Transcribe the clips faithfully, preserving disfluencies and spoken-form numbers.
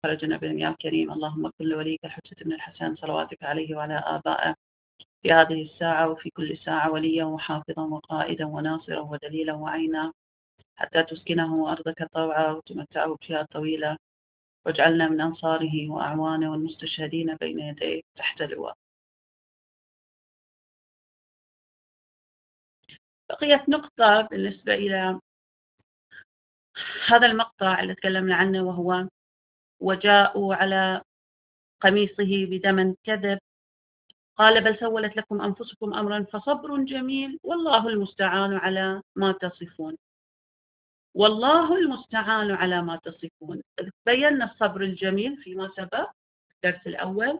فرج نبينا يا كريم. اللهم كن لوليك الحجة بن الحسن صلواتك عليه وعلى آبائه في هذه الساعة وفي كل ساعة وليا وحافظا وقائدا وناصرا ودليلا وعينا، حتى تسكنه أرضك طوعا وتمتعه فيها طويلا، واجعلنا من أنصاره وأعوانه والمستشهدين بين يديه تحت لواء. بقيت نقطة بالنسبة إلى هذا المقطع اللي تكلمنا عنه، وهو وجاءوا على قميصه بدم كذب قال بل سولت لكم أنفسكم أمرا فصبر جميل والله المستعان على ما تصفون. والله المستعان على ما تصفون. بينا الصبر الجميل فيما سبق الدرس الأول،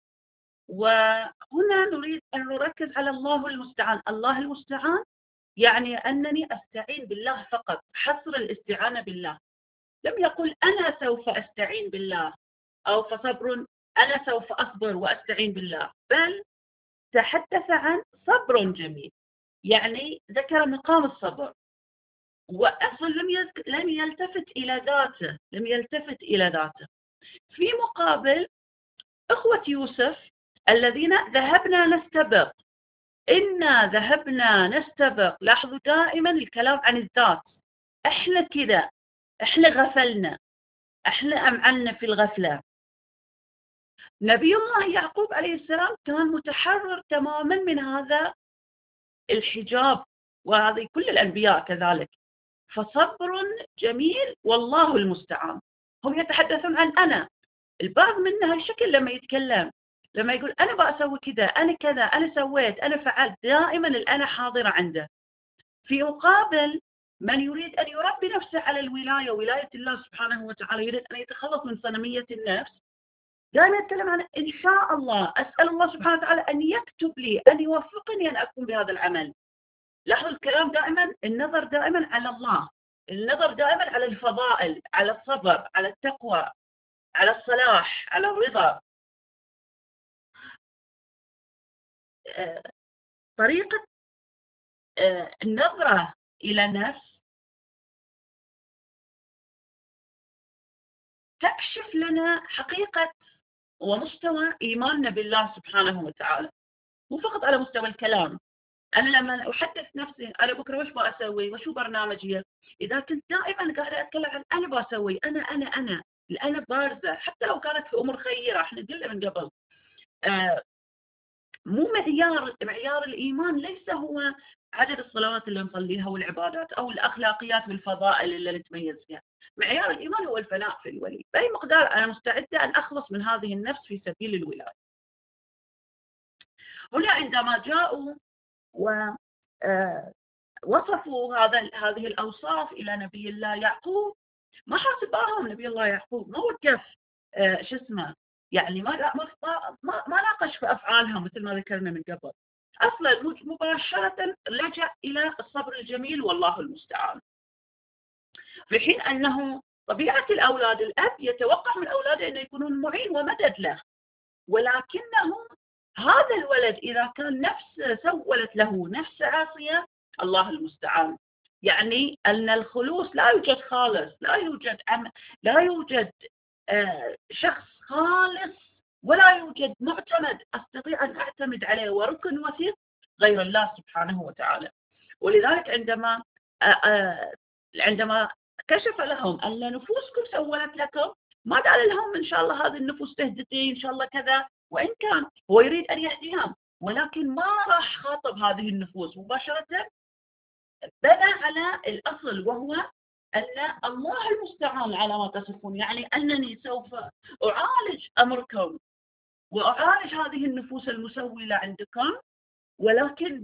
وهنا نريد أن نركز على الله المستعان. الله المستعان يعني أنني أستعين بالله فقط، حصر الاستعانة بالله. لم يقل أنا سوف أستعين بالله أو فصبر أنا سوف أصبر وأستعين بالله، بل تحدث عن صبر جميل، يعني ذكر مقام الصبر، وأصلا لم لم يلتفت إلى ذاته، لم يلتفت إلى ذاته. في مقابل إخوة يوسف الذين ذهبنا نستبق، إنا ذهبنا نستبق. لاحظوا دائما الكلام عن الذات، إحنا كذا، إحنا غفلنا، إحنا أمعنا في الغفلة. نبي الله يعقوب عليه السلام كان متحرر تماما من هذا الحجاب، وهذه كل الأنبياء كذلك. فصبر جميل والله المستعان. هم يتحدثون عن أنا. البعض منها الشكل لما يتكلم، لما يقول أنا بأسوي كذا، أنا كذا، أنا سويت، أنا فعلت، دائما الأنا حاضرة عنده. في مقابل من يريد أن يربي نفسه على الولاية، ولاية الله سبحانه وتعالى، يريد أن يتخلص من صنمية النفس، دائما يتكلم عن إن شاء الله، أسأل الله سبحانه وتعالى أن يكتب لي، أن يوفقني أن أقوم بهذا العمل. لاحظوا الكلام دائما، النظر دائما على الله، النظر دائما على الفضائل، على الصبر، على التقوى، على الصلاح، على الرضا. طريقة النظرة إلى النفس تكشف لنا حقيقة ومستوى إيماننا بالله سبحانه وتعالى، مو فقط على مستوى الكلام. أنا لما أحدث نفسي أنا بكرة وش بأسوي وشو برنامجي، إذا كنت دائما قاعدة أتكلم عن أنا بأسوي، أنا أنا أنا الأنا بارزة، حتى لو كانت في أمور خيرة، إحنا قلنا من قبل آه مو معيار معيار الإيمان ليس هو عدد الصلوات اللي نصليها والعبادات أو الأخلاقيات والفضائل اللي نتميز فيها. معيار الإيمان هو الفناء في الولي، بأي مقدار أنا مستعدة أن أخلص من هذه النفس في سبيل الولاية. هنا عندما جاءوا ووصفوا هذا هذه الأوصاف إلى نبي الله يعقوب، ما حاسبهم نبي الله يعقوب، ما وقف آه شو اسمه، يعني ما ما ما, ما ناقش في أفعالها مثل ما ذكرنا من قبل. أصلا مباشرة لجأ إلى الصبر الجميل والله المستعان، في حين أنه طبيعة الأولاد، الأب يتوقع من أولاده أن يكونون معين ومدد له، ولكنه هذا الولد إذا كان نفس سولت له نفس عاصية، الله المستعان. يعني أن الخلوص لا يوجد خالص، لا يوجد عم لا يوجد آه شخص خالص، ولا يوجد معتمد أستطيع أن أعتمد عليه وركن وثيق غير الله سبحانه وتعالى. ولذلك عندما آه آه عندما كشف لهم أن نفوسكم سولت لكم، ما قال لهم إن شاء الله هذه النفوس تهدتي إن شاء الله كذا، وإن كان هو يريد أن يهديهم، ولكن ما راح خاطب هذه النفوس مباشرة، بنى على الأصل، وهو أن الله المستعان على ما تصفون، يعني أنني سوف أعالج أمركم وأعالج هذه النفوس المسولة عندكم، ولكن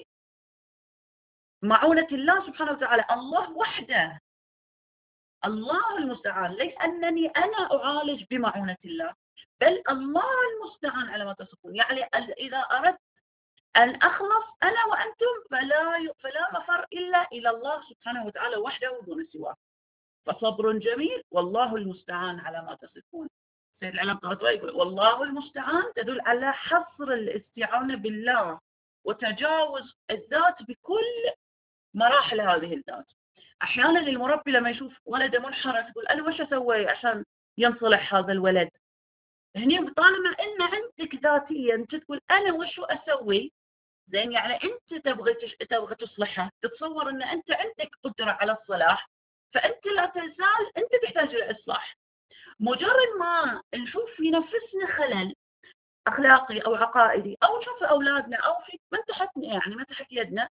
بمعونة الله سبحانه وتعالى. الله وحده، الله المستعان، ليس أنني أنا أعالج بمعونة الله، بل الله المستعان على ما تصفون. يعني إذا أردت أن أخلص أنا وأنتم فلا فلا مفر إلا إلى الله سبحانه وتعالى وحده دون سواه. فصبر جميل والله المستعان على ما تصفون. سيد العلم طه يقول والله المستعان تدل على حصر الاستعانة بالله وتجاوز الذات بكل مراحل هذه الذات. أحيانا المربي لما يشوف ولده منحرف يقول أنا وش أسوي عشان ينصلح هذا الولد. هني طالما ان عندك ذاتيا تقول انا وشو اسوي، زين يعني انت تبغى تش... تبغى تصلحها، تتصور ان انت عندك قدره على الصلاح، فانت لا تزال انت تحتاج الى اصلاح. مجرد ما نشوف في نفسنا خلل اخلاقي او عقائدي، او نشوف في اولادنا او في من تحتنا، يعني من تحت يدنا،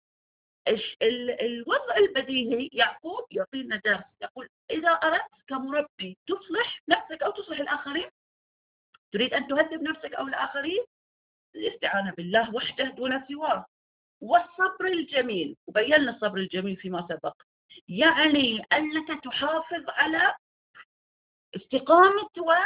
الوضع البديهي يعقوب يعطينا درس، يقول اذا اردت كمربي تصلح نفسك او تصلح الاخرين، تريد ان تهذب نفسك او الاخرين، الاستعانه بالله وحده دون سواه، والصبر الجميل. وبينا الصبر الجميل فيما سبق، يعني انك تحافظ على استقامه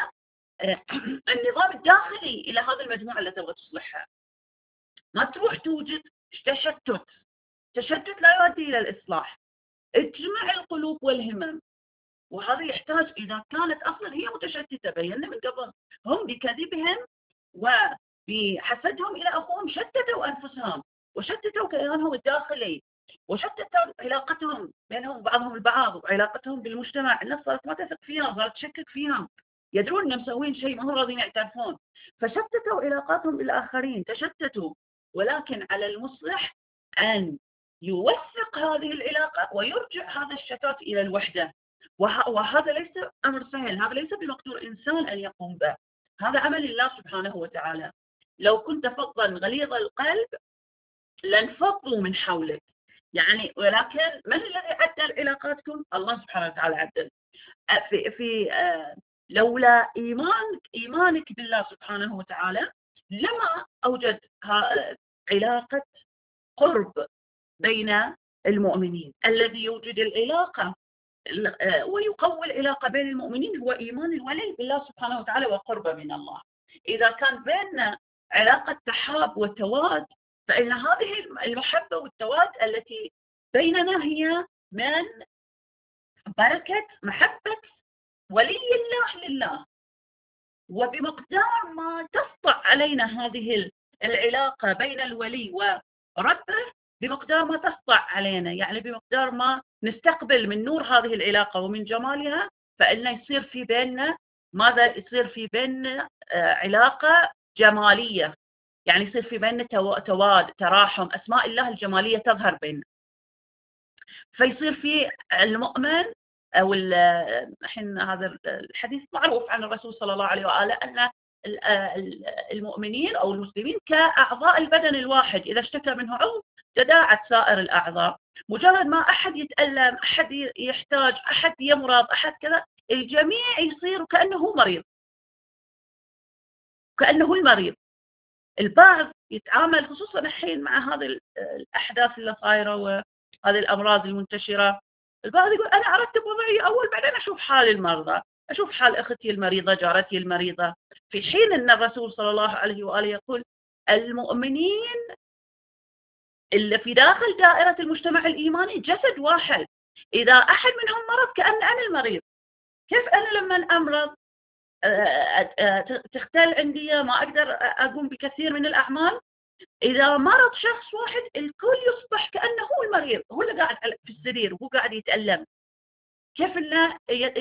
والنظام الداخلي الى هذه المجموعه التي تبغى تصلحها. ما تروح توجد تشتت، تشتت لا يؤدي الى الاصلاح. اجمع القلوب والهمم، وهذا يحتاج اذا كانت اصلا هي متشتته، بينا من قبل هم بكذبهم وبحسدهم الى اخوهم شتتوا انفسهم وشتتوا كيانهم الداخلي، وشتتوا علاقتهم بينهم بعضهم البعض، وعلاقتهم بالمجتمع. الناس صارت ما تثق فيهم، صارت تشكك فيهم، يدرون انهم مسوين شيء ما هم راضيين يعترفون، فشتتوا علاقاتهم بالاخرين، تشتتوا. ولكن على المصلح ان يوثق هذه العلاقه ويرجع هذا الشتات الى الوحده. وهذا ليس امر سهل، هذا ليس بمقدور انسان ان يقوم به، هذا عمل الله سبحانه وتعالى. لو كنت فظا غليظ القلب لانفضوا من حولك، يعني ولكن من الذي عدل علاقاتكم؟ الله سبحانه وتعالى عدل. في في لولا ايمانك ايمانك بالله سبحانه وتعالى لما اوجد علاقه قرب بين المؤمنين. الذي يوجد العلاقه ويقوي العلاقه بين المؤمنين هو ايمان الولي بالله سبحانه وتعالى وقربه من الله. اذا كان بيننا علاقه تحاب وتواد، فإن هذه المحبة والتواد التي بيننا هي من بركة محبة ولي الله لله. وبمقدار ما تسطع علينا هذه العلاقة بين الولي وربه، بمقدار ما تسطع علينا، يعني بمقدار ما نستقبل من نور هذه العلاقة ومن جمالها، فإنه يصير في بيننا ماذا؟ يصير في بيننا علاقة جمالية، يعني يصير في بيننا تواد، تراحم، أسماء الله الجمالية تظهر بيننا. فيصير في المؤمن أو الحين هذا الحديث معروف عن الرسول صلى الله عليه وآله أن المؤمنين أو المسلمين كأعضاء البدن الواحد، إذا اشتكى منه عضو تداعت سائر الأعضاء. مجرد ما أحد يتألم، أحد يحتاج، أحد يمرض، أحد كذا، الجميع يصير كأنه مريض، كأنه المريض. البعض يتعامل خصوصا الحين مع هذه الأحداث اللي صايرة وهذه الأمراض المنتشرة، البعض يقول أنا أرتب وضعي أول بعدين أشوف حال المرضى، أشوف حال أختي المريضة، جارتي المريضة، في حين أن الرسول صلى الله عليه وآله يقول المؤمنين اللي في داخل دائرة المجتمع الإيماني جسد واحد، إذا أحد منهم مرض كأن أنا المريض. كيف أنا لما أمرض تختل عندي، ما أقدر أقوم بكثير من الأعمال، إذا مرض شخص واحد الكل يصبح كأنه هو المريض، هو اللي قاعد في السرير وهو قاعد يتألم. كيف أنه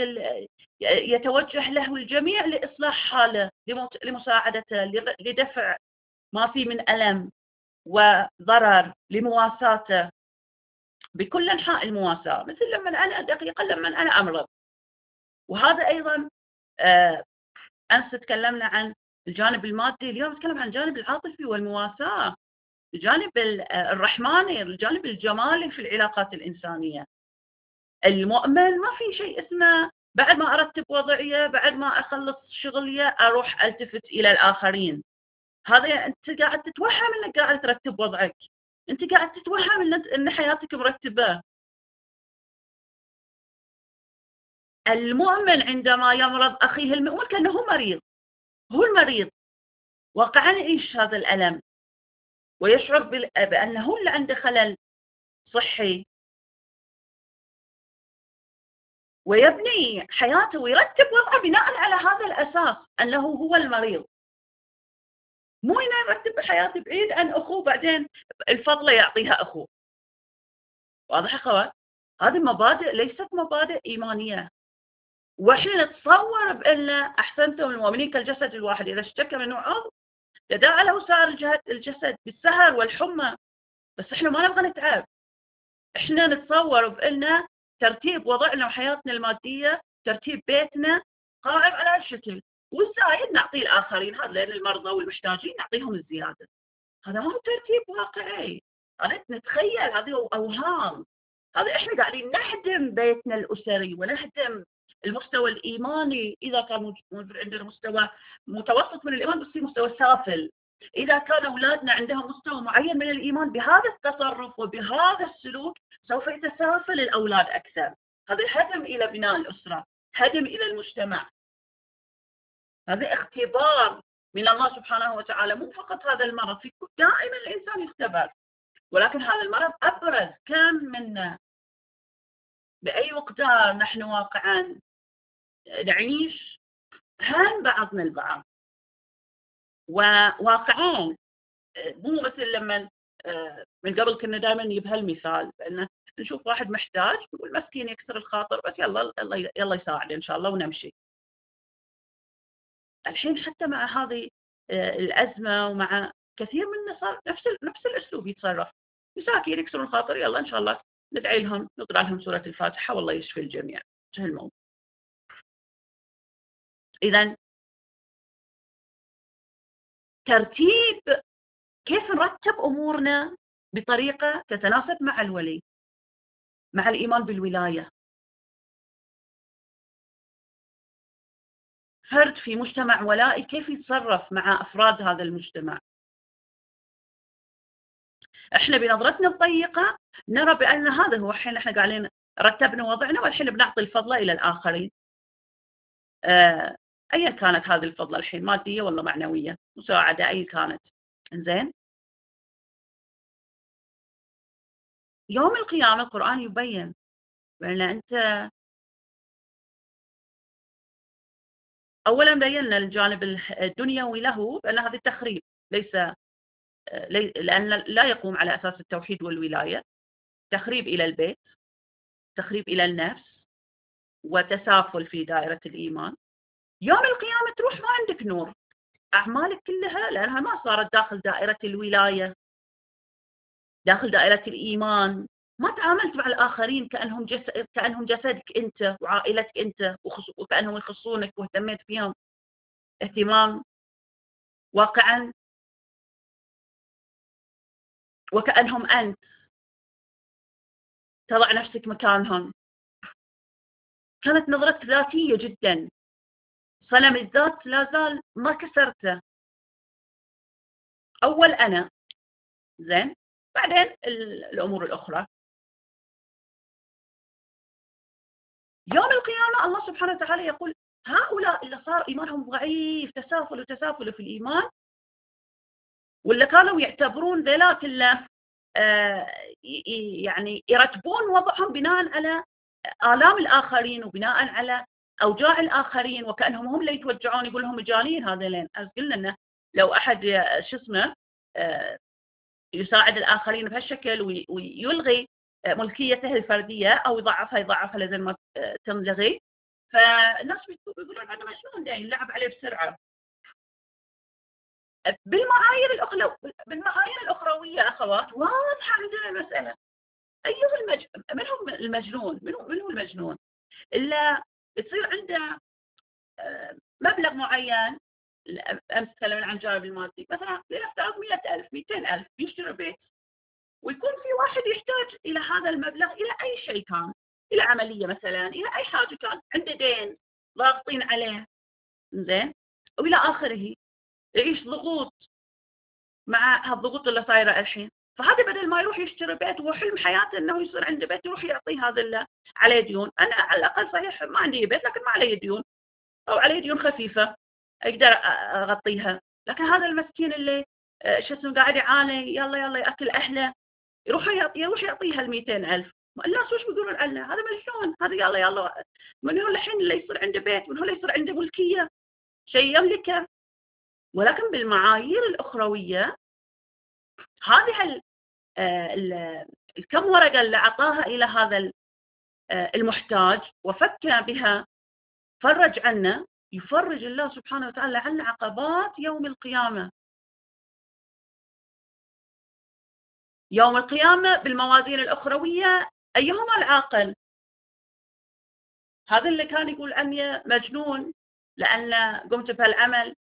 يتوجه له الجميع لإصلاح حاله، لمساعدته، لدفع ما فيه من ألم وضرر، لمواساته بكل أنحاء المواساة، مثل لما أنا دقيقا لما أنا أمرض. وهذا أيضا أمس تكلمنا عن الجانب المادي، اليوم نتكلم عن الجانب العاطفي والمواساة، الجانب الرحماني، الجانب الجمالي في العلاقات الإنسانية. المؤمن ما في شيء اسمه بعد ما أرتب وضعية، بعد ما أخلص شغلية أروح ألتفت إلى الآخرين. هذا أنت قاعد تتوهم أنك قاعد ترتب وضعك، أنت قاعد تتوهم أن حياتك مرتبة. المؤمن عندما يمرض أخيه المؤمن كأنه مريض، هو المريض، واقعا يعيش هذا الألم ويشعر بأنه اللي عنده خلل صحي، ويبني حياته ويرتب وضعه بناء على هذا الأساس أنه هو المريض. مو هنا يرتب حياته بعيد عن أخوه بعدين الفضلة يعطيها أخوه. واضح أخوات؟ هذه مبادئ ليست مبادئ إيمانية، واحنا نتصور بان احسنتم المؤمنين كالجسد الواحد، اذا اشتكى منه عضو تداعى له سائر الجسد بالسهر والحمى. بس احنا ما نبغى نتعب، احنا نتصور بان ترتيب وضعنا وحياتنا الماديه، ترتيب بيتنا قائم على هالشكل، والزايد نعطيه الاخرين، هذا المرضى والمحتاجين نعطيهم الزياده. هذا ما هو ترتيب واقعي، هذا نتخيل، هذه اوهام. هذا احنا قاعدين نهدم بيتنا الاسري ونهدم المستوى الايماني. اذا كان موجود عندنا مستوى متوسط من الايمان بس في مستوى سافل، اذا كان اولادنا عندهم مستوى معين من الايمان، بهذا التصرف وبهذا السلوك سوف يتسافل الاولاد اكثر. هذا هدم الى بناء الاسره، هدم الى المجتمع. هذا اختبار من الله سبحانه وتعالى، مو فقط هذا المرض، في دائما الانسان يختبر، ولكن هذا المرض ابرز كم منا. باي مقدار نحن واقعا نعيش هان بعضنا البعض، وواقعا مو مثل لما من قبل كنا دائما نجيب هالمثال، بأنه نشوف واحد محتاج نقول مسكين يكسر الخاطر، بس يلا يلا يلا يساعده ان شاء الله ونمشي. الحين حتى مع هذه الازمه ومع كثير منا صار نفس نفس الاسلوب يتصرف، مساكين يكسرون الخاطر، يلا ان شاء الله ندعي لهم، نقرا لهم سوره الفاتحه والله يشفي الجميع، انتهى الموضوع. اذا ترتيب، كيف نرتب امورنا بطريقه تتناسب مع الولي، مع الايمان بالولايه. فرد في مجتمع ولائي كيف يتصرف مع افراد هذا المجتمع؟ احنا بنظرتنا الضيقه نرى بان هذا هو، الحين احنا قاعدين رتبنا وضعنا والحين بنعطي الفضله الى الاخرين. آه، ايا كانت هذه الفضله الحين، ماديه ولا معنويه، مساعده اي كانت. زين، يوم القيامه القران يبين بان انت اولا بينا الجانب الدنيوي له بان هذا تخريب، ليس لان لا يقوم على اساس التوحيد والولايه، تخريب الى البيت، تخريب الى النفس، وتسافل في دائره الايمان. يوم القيامه تروح ما عندك نور، أعمالك كلها لأنها ما صارت داخل دائرة الولاية، داخل دائرة الإيمان، ما تعاملت مع الآخرين كأنهم جسد، كأنهم جسدك أنت وعائلتك أنت، وكأنهم يخصونك واهتميت فيهم اهتمام واقعا وكأنهم أنت، تضع نفسك مكانهم. كانت نظرتك ذاتية جدا، صنم الذات لا زال ما كسرته. أول أنا، زين، بعدين الأمور الأخرى. يوم القيامة الله سبحانه وتعالى يقول هؤلاء اللي صار إيمانهم ضعيف، تسافلوا تسافلوا في الإيمان، واللي كانوا يعتبرون ذلات الله آه يعني يرتبون وضعهم بناء على آلام الآخرين وبناء على أوجاع الآخرين، وكأنهم هم اللي يتوجعون، يقول لهم مجانين هذين. قلنا إنه لو أحد شو اسمه آه يساعد الآخرين بهالشكل ويلغي ملكيته الفردية أو يضعفها يضعفها لازم ما تنلغي، فالناس بيقولون هذا مجنون ده يلعب عليه بسرعة. بالمعايير الأخرى، بالمعايير الأخروية أخوات واضحة عندنا المسألة. أيها المج... من هو المجنون؟ من هو من هو المجنون؟ إلا تصير عنده مبلغ معين. أمس تكلمنا عن الجانب المادي، مثلا لنفترض مئة ألف مئتين ألف يشتري بيت، ويكون في واحد يحتاج إلى هذا المبلغ إلى أي شيء كان، إلى عملية مثلا، إلى أي حاجة كان، عنده دين ضاغطين عليه، زين، وإلى آخره. يعيش ضغوط مع هالضغوط اللي صايرة الحين، فهذا بدل ما يروح يشتري بيت وحلم حياته انه يصير عنده بيت، يروح يعطي هذا اللي عليه ديون. انا على الاقل صحيح ما عندي بيت لكن ما علي ديون، او علي ديون خفيفة اقدر اغطيها، لكن هذا المسكين اللي شو اسمه قاعد يعاني، يلا يلا ياكل اهله، يروح يعطي يروح يعطيها ال مئتين ألف. الناس وش بيقولون عنه؟ هذا مجنون، هذا يلا يلا. من هو الحين اللي يصير عنده بيت؟ من هو اللي يصير عنده ملكية، شيء يملكه؟ ولكن بالمعايير الأخروية هذه الكم ورقة اللي أعطاها إلى هذا المحتاج وفك بها فرج عنا، يفرج الله سبحانه وتعالى عنا عقبات يوم القيامة. يوم القيامة بالموازين الأخروية أيهما العاقل؟ هذا اللي كان يقول عني مجنون لأن قمت بهالعمل،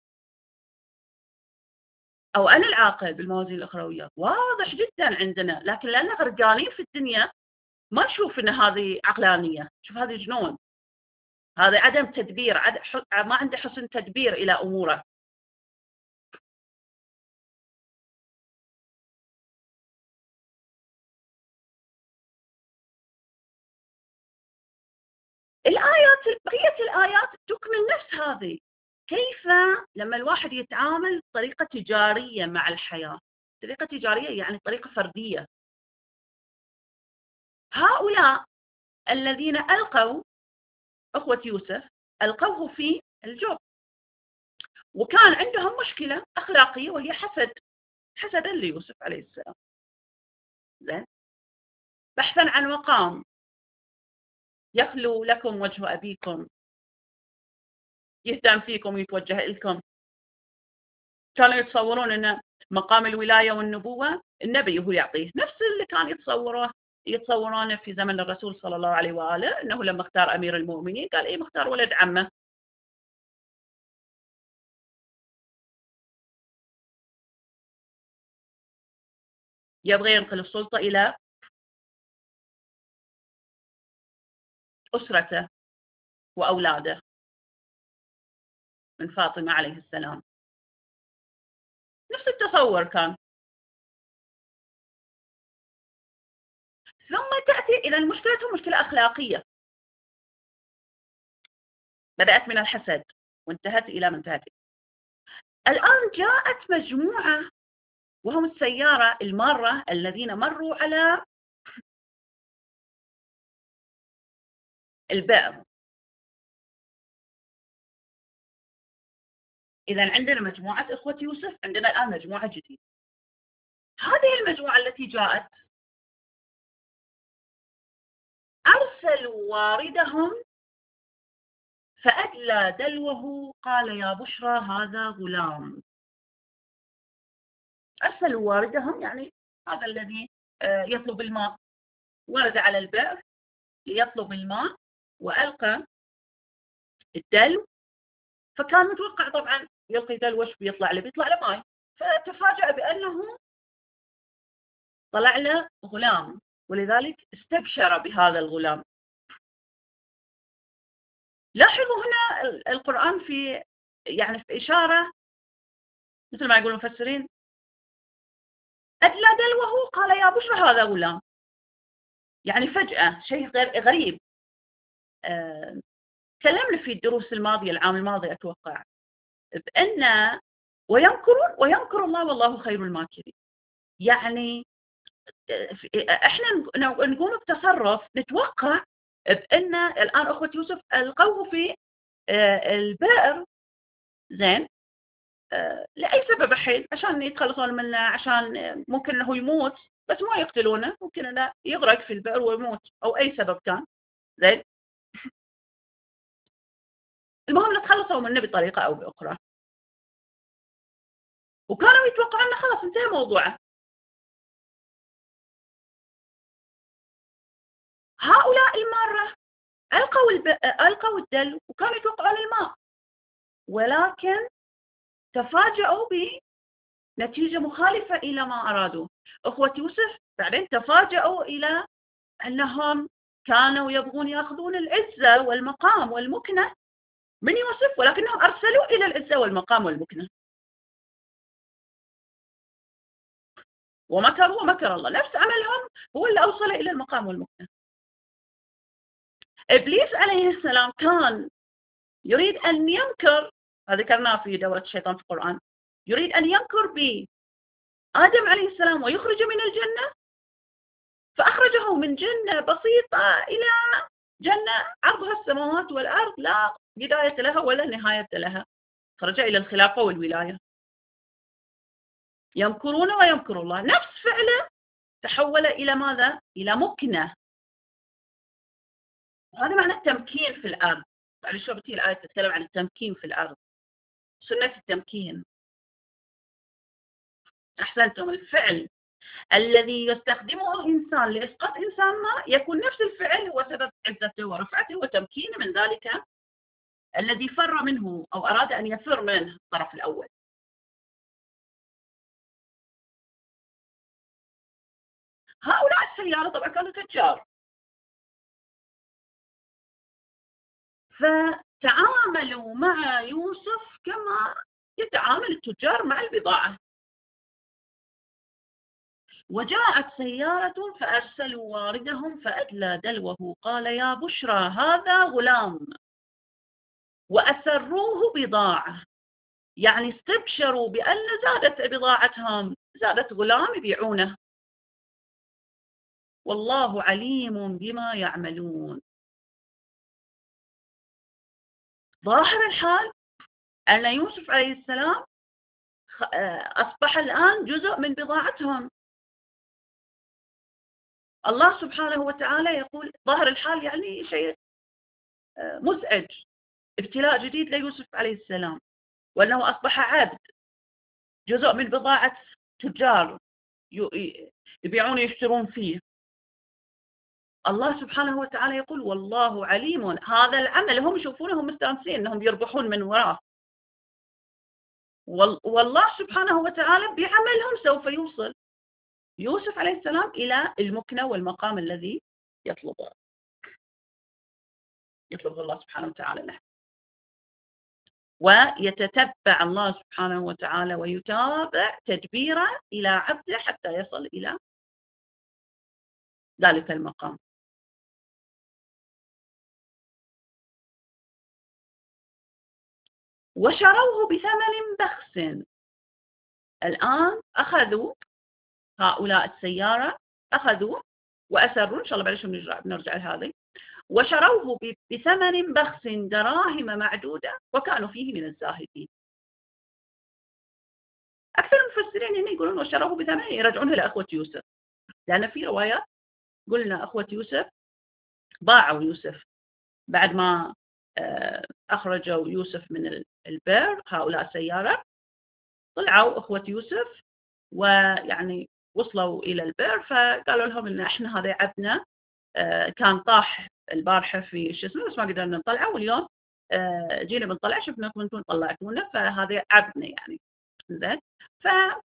أو أنا العاقل بالموازين الأخروية؟ واضح جدا عندنا، لكن لأننا غرقانين في الدنيا ما نشوف أن هذه عقلانية، شوف هذه جنون، هذا عدم تدبير، عد... ما عنده حسن تدبير إلى أموره. الآيات، بقية الآيات تكمل نفس هذه. كيف لما الواحد يتعامل بطريقة تجارية مع الحياة، طريقة تجارية يعني طريقة فردية. هؤلاء الذين ألقوا أخوة يوسف ألقوه في الجب، وكان عندهم مشكلة أخلاقية وهي حسد، حسدا ليوسف عليه السلام. زين، بحثا عن مقام يخلو لكم وجه أبيكم، يهتم فيكم ويتوجه لكم. كانوا يتصورون أن مقام الولاية والنبوة النبي هو يعطيه، نفس اللي كان يتصوره يتصورونه في زمن الرسول صلى الله عليه وآله، أنه لما اختار أمير المؤمنين قال إيه مختار ولد عمه. يبغى ينقل السلطة إلى أسرته وأولاده من فاطمة عليه السلام. نفس التصور كان. ثم تأتي إلى المشكلة، مشكلة أخلاقية بدأت من الحسد وانتهت إلى ما انتهت. الآن جاءت مجموعة وهم السيارة المارة الذين مروا على البئر. إذا عندنا مجموعة إخوة يوسف، عندنا الآن مجموعة جديدة. هذه المجموعة التي جاءت أرسلوا واردهم فأدلى دلوه قال يا بشرى هذا غلام. أرسلوا واردهم يعني هذا الذي يطلب الماء، ورد على البئر ليطلب الماء وألقى الدلو، فكان متوقع طبعا يلقي دلو وش بيطلع له؟ بيطلع له ماء، فتفاجأ بأنه طلع له غلام، ولذلك استبشر بهذا الغلام. لاحظوا هنا القرآن في يعني في إشارة مثل ما يقول المفسرين، أدلى دلوه قال يا بشرى هذا غلام، يعني فجأة شيء غريب. آه، تكلمنا في الدروس الماضية العام الماضي أتوقع بأن ويمكرون ويمكر الله والله خير الماكرين. يعني احنا نقوم بتصرف نتوقع بأن الآن أخوة يوسف ألقوه في البئر، زين، لأي سبب حيل، عشان يتخلصون منه، عشان ممكن أنه يموت بس ما يقتلونه، ممكن أنه يغرق في البئر ويموت أو أي سبب كان، زين. المهم نتخلصوا منه بطريقة أو بأخرى، وكانوا يتوقعون أنه خلاص انتهى موضوعه. هؤلاء المرة ألقوا الب... ألقوا الدلو وكانوا يتوقعون الماء، ولكن تفاجأوا بنتيجة مخالفة إلى ما أرادوا. أخوة يوسف بعدين تفاجأوا إلى أنهم كانوا يبغون يأخذون العزة والمقام والمكنة من يوسف، ولكنهم أرسلوا إلى العزة والمقام والمكنة، ومكروا ومكر الله. نفس عملهم هو اللي أوصل إلى المقام والمكنة. إبليس عليه السلام كان يريد أن ينكر، هذا ذكرناه في دورة الشيطان في القرآن، يريد أن ينكر بآدم عليه السلام ويخرج من الجنة، فأخرجه من جنة بسيطة إلى جنة عرضها السماوات والأرض، لا بداية لها ولا نهاية لها، خرج إلى الخلافة والولاية. يمكرون ويمكر الله، نفس فعله تحول إلى ماذا؟ إلى مكنة. هذا معنى التمكين في الأرض. معلش شو بتي الآية تتكلم عن التمكين في الأرض، سنة التمكين. أحسنتم. الفعل الذي يستخدمه الإنسان لإسقاط إنسان ما يكون نفس الفعل هو سبب عزته ورفعته وتمكينه من ذلك الذي فر منه أو أراد أن يفر منه الطرف الأول. هؤلاء السيارة طبعا كانوا تجار، فتعاملوا مع يوسف كما يتعامل التجار مع البضاعة. وجاءت سيارة فأرسلوا واردهم فأدلى دلوه قال يا بشرى هذا غلام وأسروه بضاعة، يعني استبشروا بأن زادت بضاعتهم، زادت غلام يبيعونه. والله عليم بما يعملون. ظاهر الحال أن يوسف عليه السلام أصبح الآن جزء من بضاعتهم. الله سبحانه وتعالى يقول ظاهر الحال يعني شيء مزعج، ابتلاء جديد ليوسف عليه السلام، وأنه أصبح عبد، جزء من بضاعة تجار يبيعون يشترون فيه. الله سبحانه وتعالى يقول والله عليم. هذا العمل هم يشوفونهم مستانسين أنهم يربحون من وراه، والله سبحانه وتعالى بعملهم سوف يوصل يوسف عليه السلام إلى المكنة والمقام الذي يطلبه يطلبه الله سبحانه وتعالى له. ويتتبع الله سبحانه وتعالى ويتابع تدبيره إلى عبده حتى يصل إلى ذلك المقام. وشروه بثمن بخس. الآن أخذوا هؤلاء السيارة، أخذوا وأسروا، إن شاء الله بعد نرجع, نرجع لهذه. وشروه بثمن بخس دراهم معدودة وكانوا فيه من الزاهدين. أكثر المفسرين هنا يقولون وشروه بثمن يرجعونه لأخوة يوسف، لأن في روايات قلنا أخوة يوسف باعوا يوسف بعد ما أخرجوا يوسف من البئر. هؤلاء السيارة طلعوا أخوة يوسف ويعني وصلوا إلى البئر، فقالوا لهم إن إحنا هذا عبدنا كان طاح البارحة في شو اسمه بس ما قدرنا نطلعه، واليوم جينا بنطلع شفناكم انتم طلعتونا، فهذا عبدنا يعني. زين. ف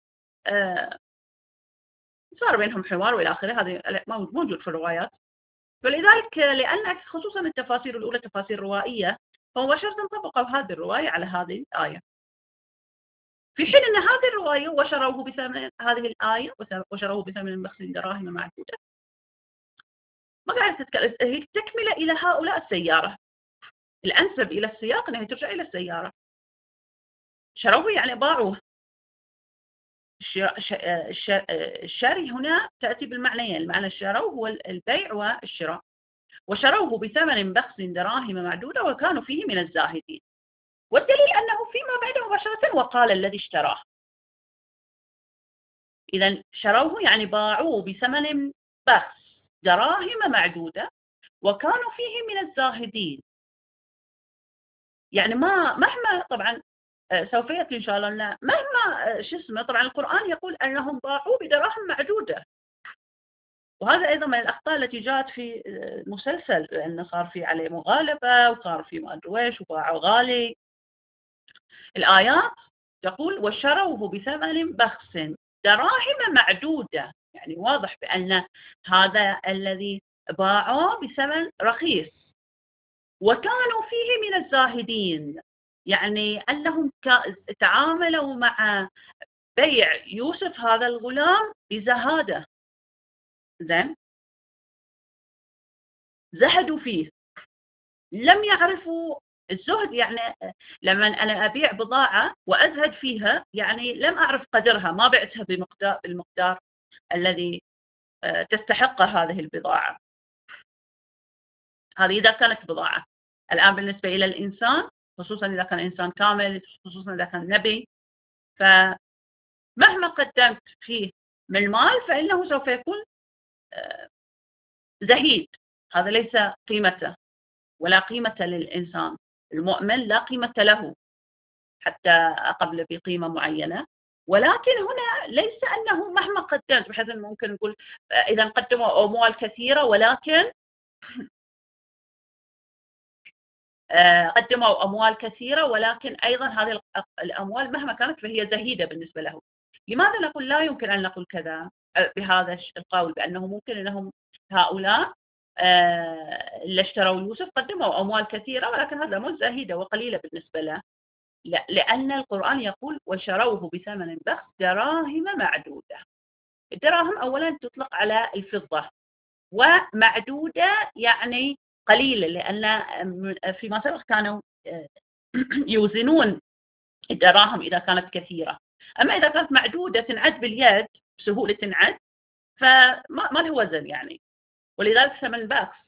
صار بينهم حوار والى اخره، هذا موجود في الروايات. فلذلك لان خصوصا التفاسير الاولى تفاسير روائيه، فمباشره طبقوا هذه الروايه على هذه الايه، في حين ان هذه الروايه وشروه بثمن، هذه الايه وشروه بثمن بخس دراهم معدوده، ما قاعدة تتكلم، هي تكملة إلى هؤلاء السيارة. الأنسب إلى السياق أنها ترجع إلى السيارة. شروه يعني باعوه. الشاري هنا تأتي بالمعنيين، المعنى الشروه هو البيع والشراء. وشروه بثمن بخس دراهم معدودة وكانوا فيه من الزاهدين. والدليل أنه فيما بعد مباشرة وقال الذي اشتراه. إذا شروه يعني باعوه بثمن بخس دراهم معدودة وكانوا فيه من الزاهدين. يعني ما مهما طبعا سوف يأتي إن شاء الله لنا مهما شو اسمه، طبعا القرآن يقول أنهم باعوا بدراهم معدودة، وهذا أيضا من الأخطاء التي جاءت في المسلسل، لأنه صار في عليه مغالبة وصار في ما أدري ويش وباعوا غالي. الآيات تقول وشروه بثمن بخس دراهم معدودة، يعني واضح بأن هذا الذي باعوه بثمن رخيص وكانوا فيه من الزاهدين، يعني أنهم تعاملوا مع بيع يوسف هذا الغلام بزهادة. زين، زهدوا فيه، لم يعرفوا الزهد. يعني لما أنا أبيع بضاعة وأزهد فيها يعني لم أعرف قدرها، ما بعتها بمقدار بالمقدار الذي تستحق هذه البضاعة. هذه إذا كانت بضاعة. الآن بالنسبة إلى الإنسان، خصوصا إذا كان إنسان كامل، خصوصا إذا كان نبي، فمهما قدمت فيه من مال فإنه سوف يكون زهيد. هذا ليس قيمته ولا قيمة للإنسان. المؤمن لا قيمة له حتى قبل بقيمة معينة، ولكن هنا ليس أنه مهما قدمت، بحيث ممكن نقول إذا قدموا أموال كثيرة ولكن قدموا أموال كثيرة ولكن أيضا هذه الأموال مهما كانت فهي زهيدة بالنسبة له. لماذا نقول لا يمكن أن نقول كذا بهذا القول، بأنه ممكن أنهم هؤلاء اللي اشتروا يوسف قدموا أموال كثيرة ولكن هذا مو زهيدة وقليلة بالنسبة له؟ لا، لأن القرآن يقول وشروه بثمن بخس دراهم معدودة. الدراهم أولا تطلق على الفضة، ومعدودة يعني قليلة، لأن فيما سبق كانوا يوزنون الدراهم إذا كانت كثيرة. أما إذا كانت معدودة تنعد باليد بسهولة تنعد فما ما له وزن يعني، ولذلك ثمن بخس.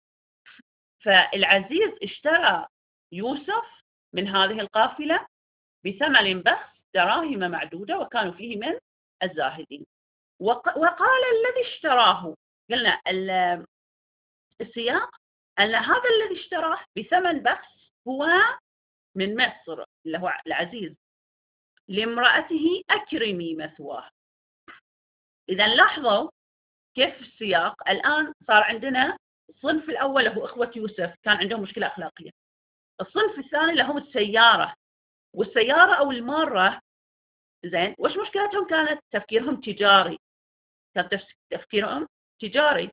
فالعزيز اشترى يوسف من هذه القافلة بثمن بخس دراهم معدودة وكانوا فيه من الزاهدين. وقال الذي اشتراه، قلنا السياق أن هذا الذي اشتراه بثمن بخس هو من مصر اللي هو العزيز لامرأته أكرمي مثواه. إذا لاحظوا كيف السياق. الآن صار عندنا الصنف الأول هو إخوة يوسف كان عندهم مشكلة أخلاقية، الصنف الثاني لهم السيارة، والسيارة أو المارة زين وش مشكلتهم؟ كانت تفكيرهم تجاري، كان تفكيرهم تجاري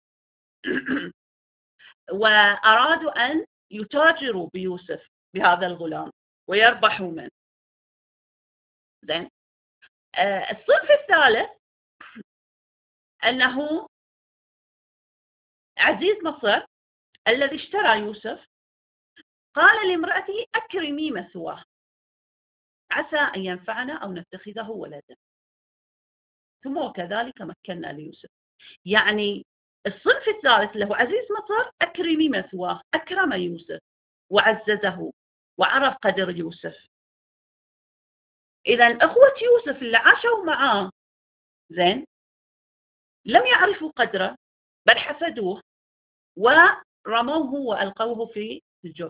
وأرادوا أن يتاجروا بيوسف بهذا الغلام ويربحوا منه. زين آه الصنف الثالث أنه عزيز مصر الذي اشترى يوسف قال لامرأته أكرمي مثواه عسى أن ينفعنا أو نتخذه ولدا ثم وكذلك مكنا ليوسف. يعني الصنف الثالث اللي هو عزيز مصر أكرمي مثواه، أكرم يوسف وعززه وعرف قدر يوسف. إذا أخوة يوسف اللي عاشوا معاه زين لم يعرفوا قدره بل حسدوه ورموه وألقوه في الجب.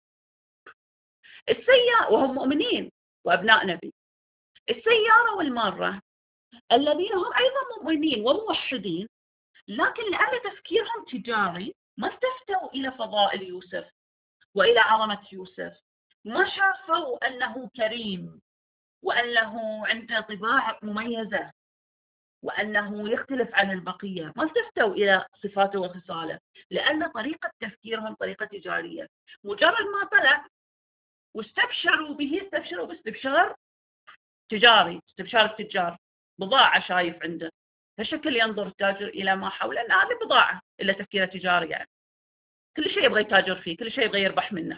السيارة وهم مؤمنين وأبناء نبي، السيارة والمارة الذين هم أيضا مؤمنين وموحدين لكن لأن تفكيرهم تجاري ما استفتوا إلى فضائل يوسف وإلى عظمة يوسف، ما شافوا أنه كريم وأنه عنده طباع مميزة وأنه يختلف عن البقية، ما استفتوا إلى صفاته وخصاله لأن طريقة تفكيرهم طريقة تجارية. مجرد ما طلع واستبشروا به استبشروا باستبشار تجاري، استبشار التجار، بضاعة شايف عنده، فشكل ينظر التاجر إلى ما حوله أن هذه بضاعة إلا تفكيره تجاري، يعني كل شيء يبغى يتاجر فيه، كل شيء يبغى يربح منه.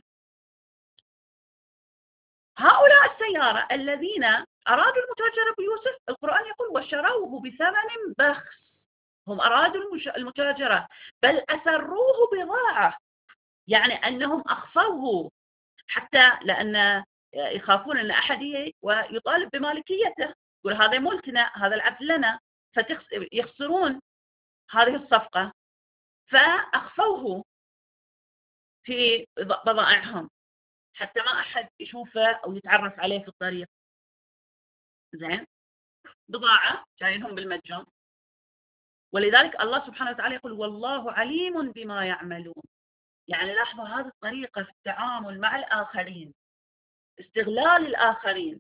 هؤلاء السيارة الذين أرادوا المتاجرة بيوسف القرآن يقول وشروه بثمن بخس، هم أرادوا المتاجرة بل أسروه بضاعة، يعني أنهم أخفوه حتى لأن يخافون أن أحد ويطالب بمالكيته يقول هذا ملكنا هذا العبد لنا فيخسرون هذه الصفقة، فأخفوه في بضائعهم حتى ما أحد يشوفه أو يتعرف عليه في الطريق. زين بضاعة جايينهم بالمجان، ولذلك الله سبحانه وتعالى يقول والله عليم بما يعملون. يعني لاحظوا هذه الطريقة في التعامل مع الآخرين، استغلال الآخرين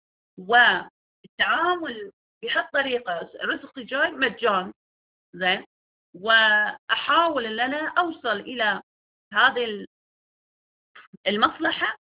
والتعامل بهالطريقة، رزق جاي مجان زين وأحاول أن أنا أوصل إلى هذه المصلحة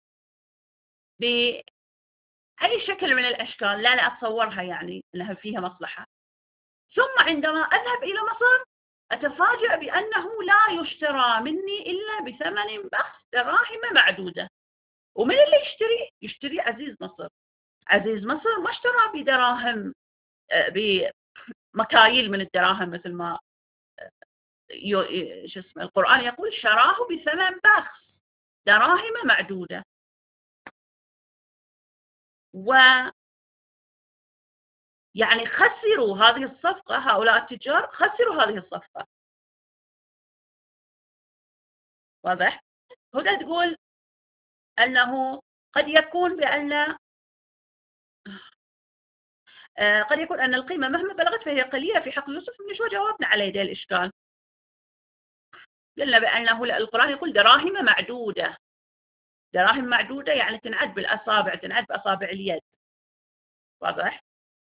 بأي شكل من الأشكال لا لا أتصورها يعني أنها فيها مصلحة، ثم عندما أذهب إلى مصر أتفاجأ بأنه لا يشترى مني إلا بثمن بخس دراهم معدودة. ومن اللي يشتري؟ يشتري عزيز مصر. عزيز مصر ما اشترى بدراهم بمكاييل من الدراهم مثل ما شو اسمه القرآن يقول شراه بثمن بخس دراهم معدودة. و يعني خسروا هذه الصفقة، هؤلاء التجار خسروا هذه الصفقة. واضح؟ هدى تقول أنه قد يكون بأن آه، قد يكون أن القيمة مهما بلغت فهي قليلة في حق يوسف. من شو جاوبنا على يدي الإشكال؟ قلنا بأنه القرآن يقول دراهم معدودة. دراهم معدودة يعني تنعد بالأصابع، تنعد بأصابع اليد. واضح؟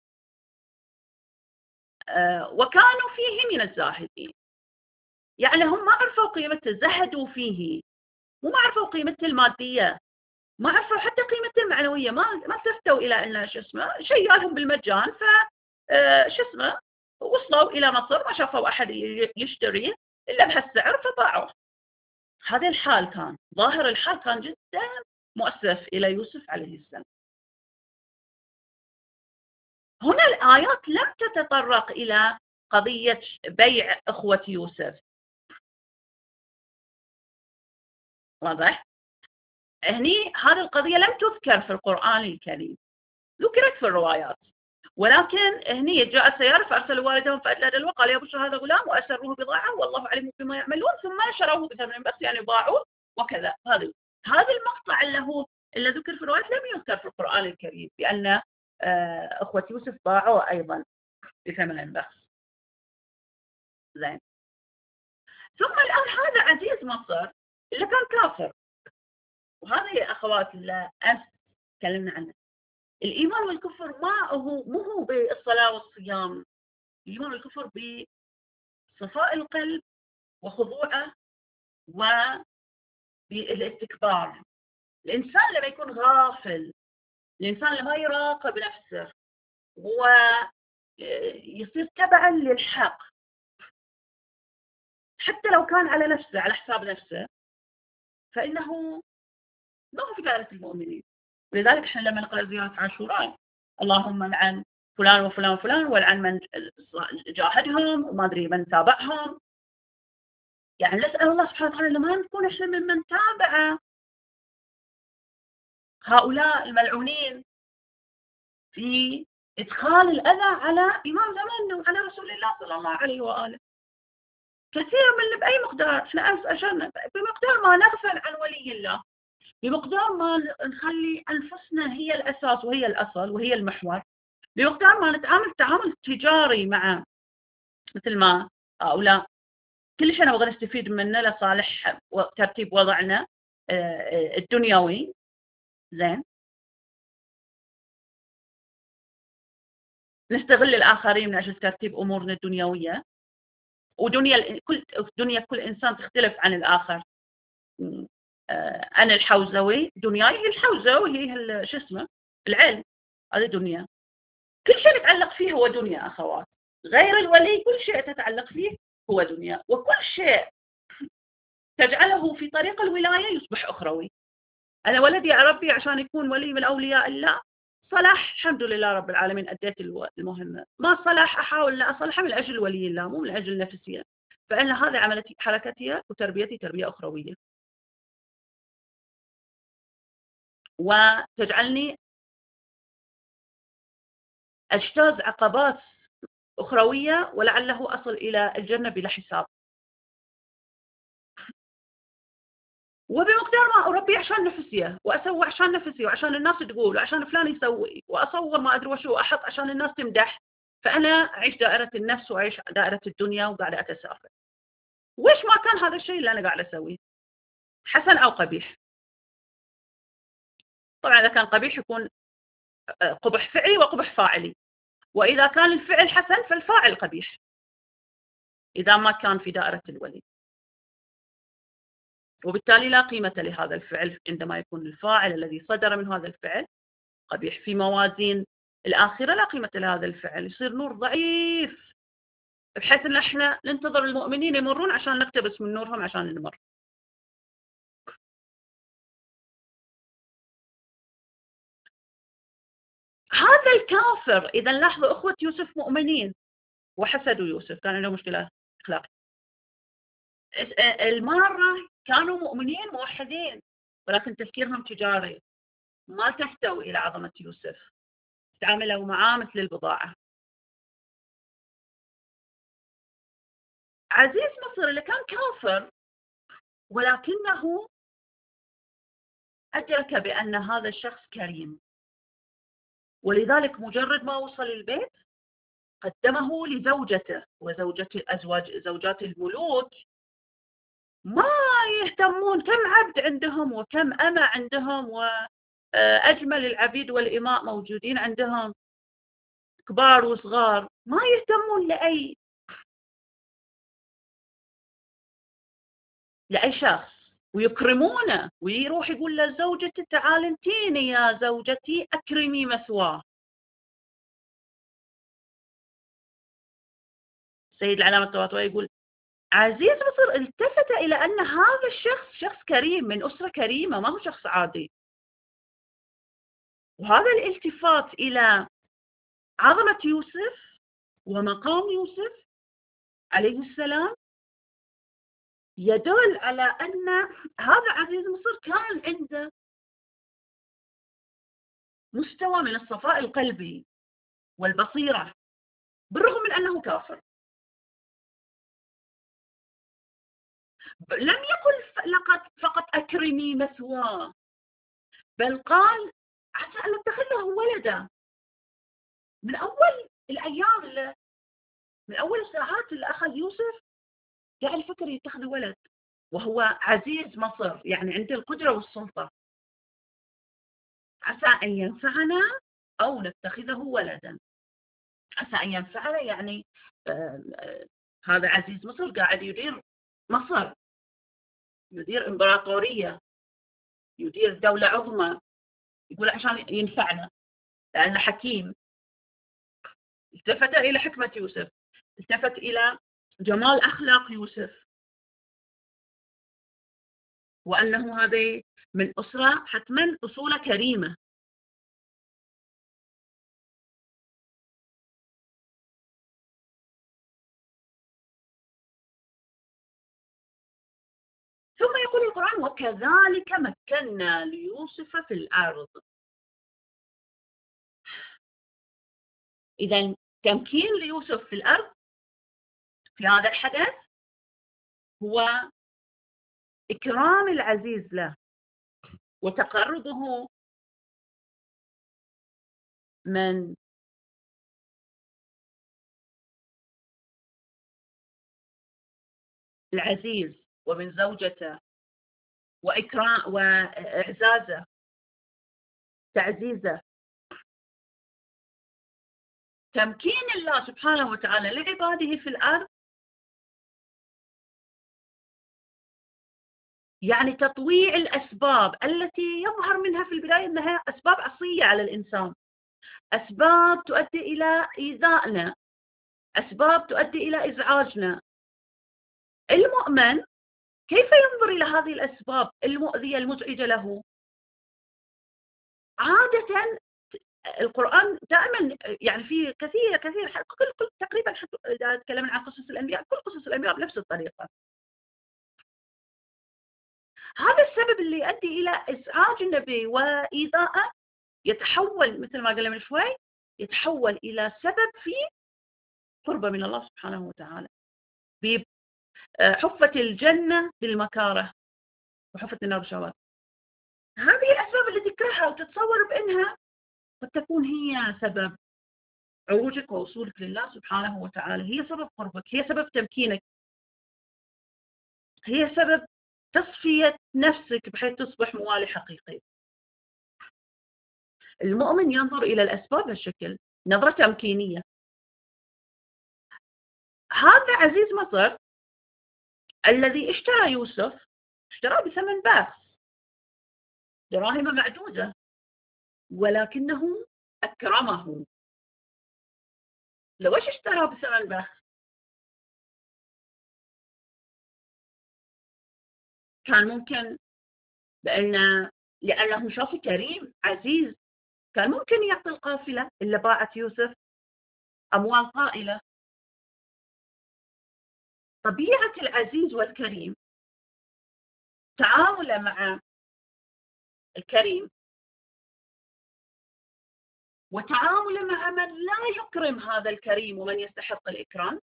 آه، وكانوا فيه من الزاهدين، يعني هم ما عرفوا قيمته، زهدوا فيه، مو ما عرفوا قيمته المادية، ما عرفوا حتى قيمته المعنوية، ما ما التفتوا إلى أن شو اسمه شيء لهم بالمجان، ف آه، شو اسمه وصلوا إلى مصر ما شافوا أحد يشتريه إلا بهالسعر فباعوه. هذا الحال كان ظاهر الحال كان جدا مؤسف إلى يوسف عليه السلام. هنا الآيات لم تتطرق إلى قضية بيع أخوة يوسف. واضح؟ هني هذه القضية لم تذكر في القرآن الكريم، ذكرت في الروايات، ولكن هني جاءت سيارة فأرسلوا والدهم فأدلى دلوه قال يا بشرى هذا غلام وأسروه بضاعة والله عليم بما يعملون ثم شروه بثمن بخس، يعني باعوه وكذا. هذا هذا المقطع اللي هو اللي ذكر في الروايات لم يذكر في القرآن الكريم، بأن أخوة يوسف باعوه أيضا بثمن بخس. زين. ثم الآن هذا عزيز مصر اللي كان كافر، وهذا يا أخوات اللي أمس تكلمنا عنه، الإيمان والكفر ما هو مو هو بالصلاة والصيام، الإيمان والكفر بصفاء القلب وخضوعه وبالاستكبار. الإنسان لما يكون غافل، الإنسان لما يراقب نفسه ويصير تبعا للحق حتى لو كان على نفسه على حساب نفسه، فإنه ما هو في دائرة المؤمنين. ولذلك احنا لما نقرأ زيارة عاشوراء اللهم لعن فلان وفلان وفلان ولعن من جاهدهم وما أدري من تابعهم، يعني نسأل الله سبحانه وتعالى لما نكون احنا ممن تابع هؤلاء الملعونين في إدخال الأذى على إمام زماننا وعلى رسول الله صلى الله عليه وآله. كثير من بأي مقدار احنا أمس أشرنا بمقدار ما نغفل عن ولي الله، بمقدار ما نخلي أنفسنا هي الأساس وهي الأصل وهي المحور، بمقدار ما نتعامل تعامل تجاري مع مثل ما هؤلاء كل شيء نبغى نستفيد منه لصالح ترتيب وضعنا الدنيوي. زين، نستغل الآخرين من أجل ترتيب أمورنا الدنيوية، ودنيا كل دنيا كل إنسان تختلف عن الآخر. أنا الحوزوي دنياي هي الحوزة وهي شو اسمه العلم، هذه دنيا، كل شيء نتعلق فيه هو دنيا أخوات. غير الولي كل شيء تتعلق فيه هو دنيا، وكل شيء تجعله في طريق الولاية يصبح أخروي. أنا ولدي أربي عشان يكون ولي من أولياء الله، صلاح الحمد لله رب العالمين أديت المهمة، ما صلاح أحاول لا أصلحه من أجل ولي الله مو من أجل نفسي، فإن هذا عملتي حركتي وتربيتي تربية أخروية، وتجعلني أجتاز عقبات أخروية ولعله أصل إلى الجنة بلا حساب. وبمقدار ما أربي عشان نفسي وأسوي عشان نفسي وعشان الناس تقول وعشان فلان يسوي وأصور ما أدري وشو أحط عشان الناس تمدح، فأنا أعيش دائرة النفس وأعيش دائرة الدنيا وقاعدة أتسافر. وإيش ما كان هذا الشيء اللي أنا قاعدة أسويه حسن أو قبيح. طبعا إذا كان قبيح يكون قبح فعلي وقبح فاعلي، وإذا كان الفعل حسن فالفاعل قبيح إذا ما كان في دائرة الولي، وبالتالي لا قيمة لهذا الفعل عندما يكون الفاعل الذي صدر من هذا الفعل قبيح. في موازين الآخرة لا قيمة لهذا الفعل، يصير نور ضعيف بحيث أن احنا ننتظر المؤمنين يمرون عشان نقتبس من نورهم عشان نمر. هذا الكافر إذا لاحظوا أخوة يوسف مؤمنين وحسدوا يوسف، كان عندهم مشكلة أخلاقية. المارة كانوا مؤمنين موحدين ولكن تفكيرهم تجاري، ما تحتوي إلى عظمة يوسف، تعاملوا معاه مثل البضاعة. عزيز مصر اللي كان كافر ولكنه أدرك بأن هذا الشخص كريم، ولذلك مجرد ما وصل البيت قدمه لزوجته، وزوجة أزواج زوجات الملوك ما يهتمون كم عبد عندهم وكم أمة عندهم، وأجمل العبيد والإماء موجودين عندهم كبار وصغار، ما يهتمون لأي لأي شخص، ويكرمونه، ويروح يقول لزوجته تعال انتيني يا زوجتي أكرمي مثواه. سيد العلامة الطباطبائي يقول عزيز مصر التفت إلى أن هذا الشخص شخص كريم من أسرة كريمة، ما هو شخص عادي. وهذا الالتفات إلى عظمة يوسف ومقام يوسف عليه السلام يدل على أن هذا عزيز مصر كان عنده مستوى من الصفاء القلبي والبصيرة بالرغم من أنه كافر. لم يقل لقد فقط أكرمي مثواه، بل قال عسى أن نتخذه ولدا. من أول الأيام اللي من أول الساعات اللي أخذ يوسف قاعد يفكر يتخذ ولد، وهو عزيز مصر يعني عنده القدرة والسلطة. عسى أن ينفعنا أو نتخذه ولدا. عسى أن ينفعنا يعني آه آه هذا عزيز مصر قاعد يدير مصر، يدير إمبراطورية، يدير دولة عظمى، يقول عشان ينفعنا لأنه حكيم. التفت إلى حكمة يوسف، التفت إلى جمال أخلاق يوسف، وأنه هذا من أسرة حتما أصولة كريمة. ثم يقول القرآن وكذلك مكنا ليوسف في الأرض. إذا تمكين ليوسف في الأرض في هذا الحدث هو إكرام العزيز له وتقربه من العزيز ومن زوجته، وإكرام وإعزازه، تعزيزه. تمكين الله سبحانه وتعالى لعباده في الأرض يعني تطويع الأسباب التي يظهر منها في البداية أنها أسباب عصية على الإنسان، أسباب تؤدي إلى إيذائنا، أسباب تؤدي إلى إزعاجنا. المؤمن كيف ينظر إلى هذه الأسباب المؤذية المزعجة له؟ عادة القرآن دائما يعني في كثير كثير كل كل تقريبا حتى إذا تكلمنا عن قصص الأنبياء كل قصص الأنبياء بنفس الطريقة. هذا السبب اللي يؤدي إلى إزعاج النبي وإيذائه يتحول مثل ما قلنا من شوي، يتحول إلى سبب في قربة من الله سبحانه وتعالى، بحفة الجنة بالمكاره وحفة النار بالشهوات. هذه الأسباب اللي تكرهها وتتصور بأنها قد تكون هي سبب عروجك ووصولك لله سبحانه وتعالى، هي سبب قربك، هي سبب تمكينك، هي سبب تصفية نفسك بحيث تصبح موالي حقيقي. المؤمن ينظر إلى الأسباب بهالشكل، نظرة تمكينية. هذا عزيز مصر الذي اشترى يوسف اشتراه بثمن باخس، دراهم معدودة، ولكنه أكرمه. لو ايش اشتراه بثمن باخس؟ كان ممكن بأن لأنه شاف كريم عزيز كان ممكن يعطي القافلة اللي باعت يوسف أموال طائلة. طبيعة العزيز والكريم تعامله مع الكريم وتعامله مع من لا يكرم هذا الكريم ومن يستحق الإكرام.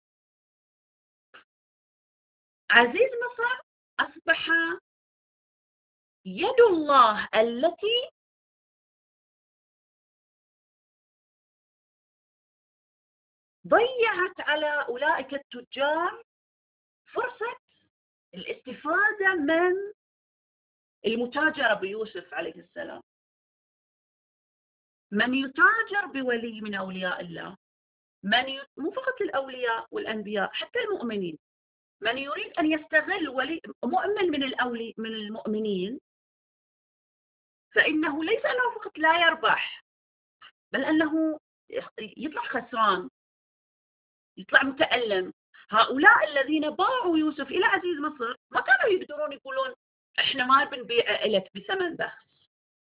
عزيز مصر أصبح يد الله التي ضيعت على أولئك التجار فرصة الاستفادة من المتاجرة بيوسف عليه السلام. من يتاجر بولي من أولياء الله، من ي... مو فقط الأولياء والأنبياء، حتى المؤمنين، من يريد أن يستغل ولي مؤمن من الأولي من المؤمنين، فإنه ليس أنه فقط لا يربح، بل أنه يطلع خسران، يطلع متألم. هؤلاء الذين باعوا يوسف إلى عزيز مصر ما كانوا يقدرون يقولون إحنا ما بنبيع لك بثمن بخس.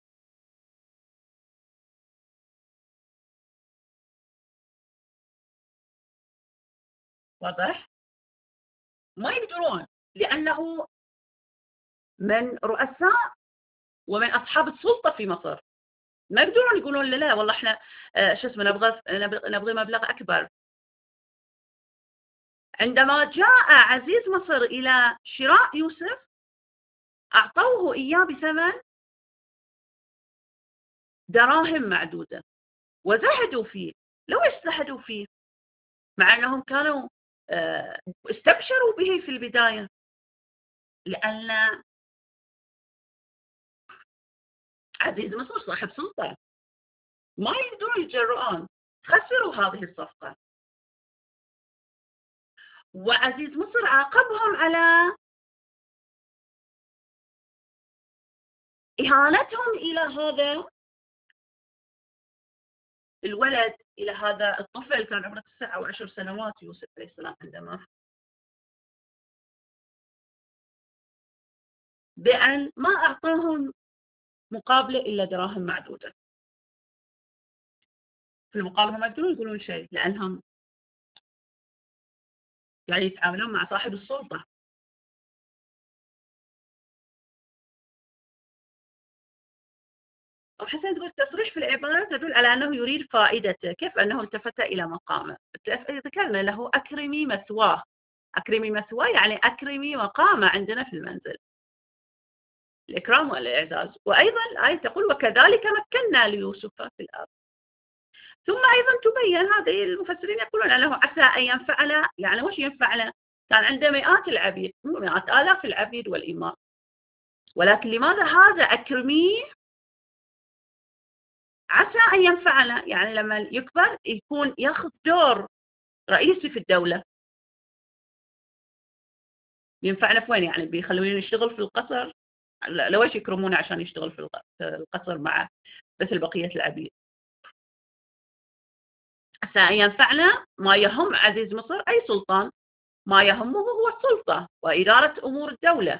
واضح؟ ما يقدرون، لأنه من رؤساء ومن أصحاب السلطة في مصر، ما يقدرون يقولون لا, لا والله احنا آه شو اسمه نبغى نبغى مبلغ أكبر. عندما جاء عزيز مصر إلى شراء يوسف أعطوه إياه بثمن دراهم معدودة وزهدوا فيه. لو استهدوا فيه مع أنهم كانوا آه استبشروا به في البداية، لأن عزيز مصر صاحب سلطة، ما يقدرون يتجرؤون، خسروا هذه الصفقة. وعزيز مصر عاقبهم على إهانتهم إلى هذا الولد، إلى هذا الطفل كان عمره تسع أو عشر سنوات يوسف عليه السلام عندما، بأن ما أعطاهم مقابلة إلا دراهم معدودة. في المقابل ما يقدرون يقولون شيء، لأنهم يعني يتعاملون مع صاحب السلطة. أو حسن تقول التصريح في العبارة تدل على أنه يريد فائدته، كيف أنه التفت إلى مقامه. ذكرنا له أكرمي مثواه، أكرمي مثواه يعني أكرمي مقامه عندنا في المنزل، الإكرام والإعزاز. وأيضا الآية تقول وكذلك مكنا ليوسف في الأرض. ثم أيضا تبين، هذه المفسرين يقولون أنه عسى أن ينفعنا، يعني وش ينفعنا؟ كان عنده مئات العبيد، مو مئات آلاف العبيد والإماء، ولكن لماذا هذا أكرميه؟ عسى أن ينفعنا، يعني لما يكبر يكون ياخذ دور رئيسي في الدولة. ينفعنا في وين؟ يعني بيخلونه يشتغل في القصر؟ لو ايش يكرمونه عشان يشتغل في القصر مع مثل بقية العبيد؟ عسى أن ينفعنا، ما يهم عزيز مصر أي سلطان، ما يهمه هو السلطة وإدارة أمور الدولة.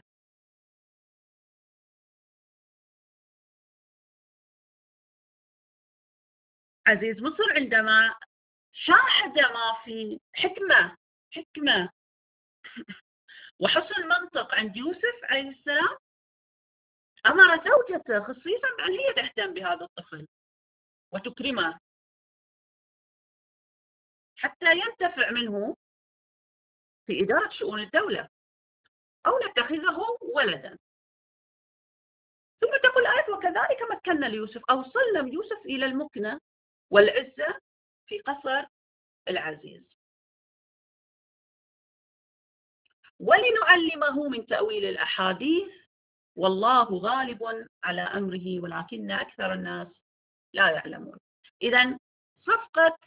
عزيز مصر عندما شاهد ما في حكمة حكمة وحسن منطق عند يوسف عليه السلام، أمر زوجته خصيصا بأن هي تهتم بهذا الطفل وتكرمه حتى ينتفع منه في إدارة شؤون الدولة، أو نتخذه ولدا. ثم تقول الآية وكذلك مكنا ليوسف، أو سلم يوسف إلى المكنة والعزة في قصر العزيز، ولنعلمه من تأويل الأحاديث والله غالب على أمره ولكن أكثر الناس لا يعلمون. إذن صفقة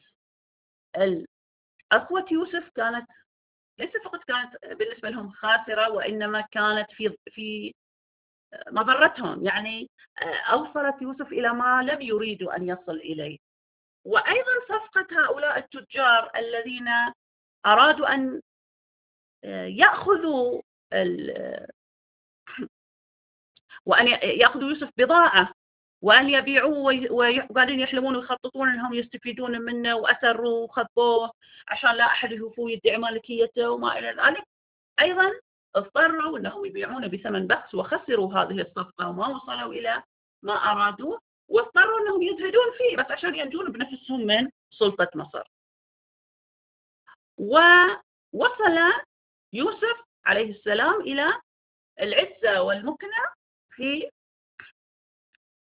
أخوة يوسف كانت ليس فقط كانت بالنسبة لهم خاسرة، وإنما كانت في في مضرتهم، يعني أوصلت يوسف إلى ما لم يريدوا أن يصل إليه. وأيضا صفقة هؤلاء التجار الذين أرادوا أن يأخذوا وأن يأخذوا يوسف بضاعة وأن يبيعوه، وقاعدين يحلمون ويخططون أنهم يستفيدون منه، وأسروا وخبوه عشان لا أحد يفوه يدعي مالكيته وما إلى ذلك. أيضا اضطروا أنهم يبيعونه بثمن بخس وخسروا هذه الصفقة وما وصلوا إلى ما أرادوه، واضطروا أنهم يزهدون فيه بس عشان ينجون بنفسهم من سلطة مصر. ووصل يوسف عليه السلام إلى العزة والمكنة في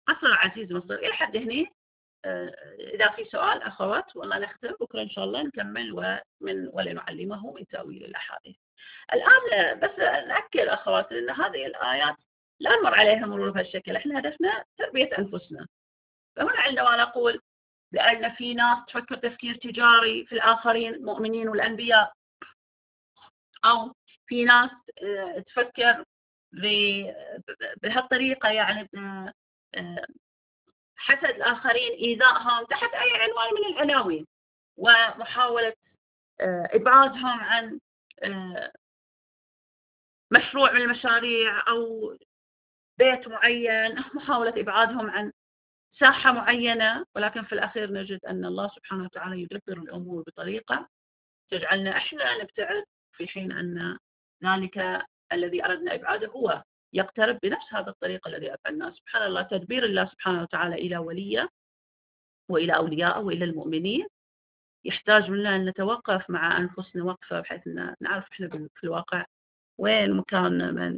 عصر العزيز مصر. إلى حد هنا إذا في سؤال أخوات والله نختم بكرة إن شاء الله نكمل ومن ولنعلمه من تأويل الأحاديث. الآن بس نأكد أخوات أن هذه الآيات لا نمر عليها مرور بهالشكل، إحنا هدفنا تربية أنفسنا. فهنا عندما نقول بأن في ناس تفكر تفكير تجاري في الآخرين المؤمنين والأنبياء، أو في ناس تفكر بهالطريقة يعني حسد الآخرين، إيذائهم تحت أي عنوان من العناوين، ومحاولة إبعادهم عن مشروع من المشاريع أو بيت معين، محاولة إبعادهم عن ساحة معينة. ولكن في الأخير نجد أن الله سبحانه وتعالى يدبر الأمور بطريقة تجعلنا إحنا نبتعد، في حين أن ذلك الذي أردنا إبعاده هو يقترب بنفس هذا الطريق الذي أبعدناه. سبحان الله، تدبير الله سبحانه وتعالى إلى وليه وإلى أوليائه وإلى المؤمنين يحتاج منا أن نتوقف مع أنفسنا وقفة، بحيث أن نعرف إحنا في الواقع وين مكاننا من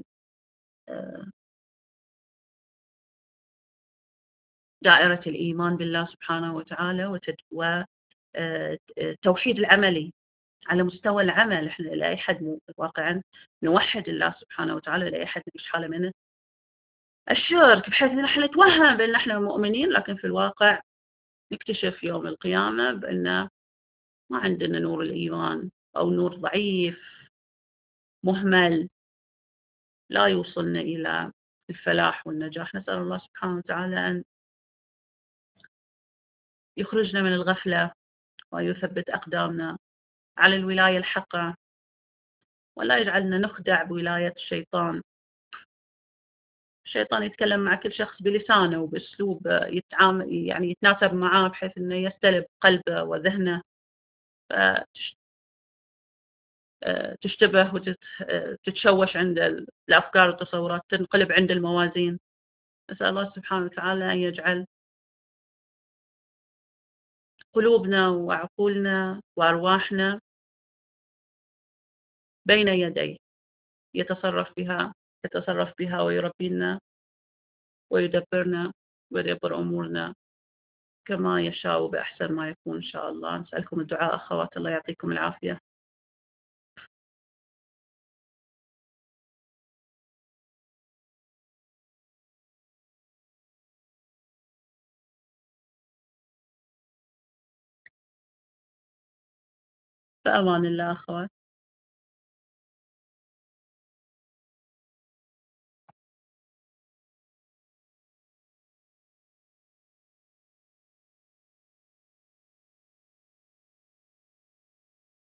دائرة الإيمان بالله سبحانه وتعالى وتوحيد العملي على مستوى العمل. إحنا لا أحد واقعا نوحد الله سبحانه وتعالى، لا أحد مش حالة من الشرك، بحيث أن احنا نتوهم بأن احنا مؤمنين، لكن في الواقع نكتشف يوم القيامة بأن ما عندنا نور الإيمان، أو نور ضعيف مهمل لا يوصلنا إلى الفلاح والنجاح. نسأل الله سبحانه وتعالى أن يخرجنا من الغفلة ويثبت أقدامنا على الولاية الحقة، ولا يجعلنا نخدع بولاية الشيطان. الشيطان يتكلم مع كل شخص بلسانه وبأسلوب يتعامل يعني يتناسب معاه، بحيث أنه يستلب قلبه وذهنه، تشتبه وتتشوش عند الأفكار والتصورات، تنقلب عند الموازين. نسأل الله سبحانه وتعالى أن يجعل قلوبنا وعقولنا وأرواحنا بين يديه يتصرف بها يتصرف بها ويربينا ويدبرنا ويدبر أمورنا كما يشاء بأحسن ما يكون إن شاء الله. نسألكم الدعاء أخوات، الله يعطيكم العافية. فأمان الله أخوات.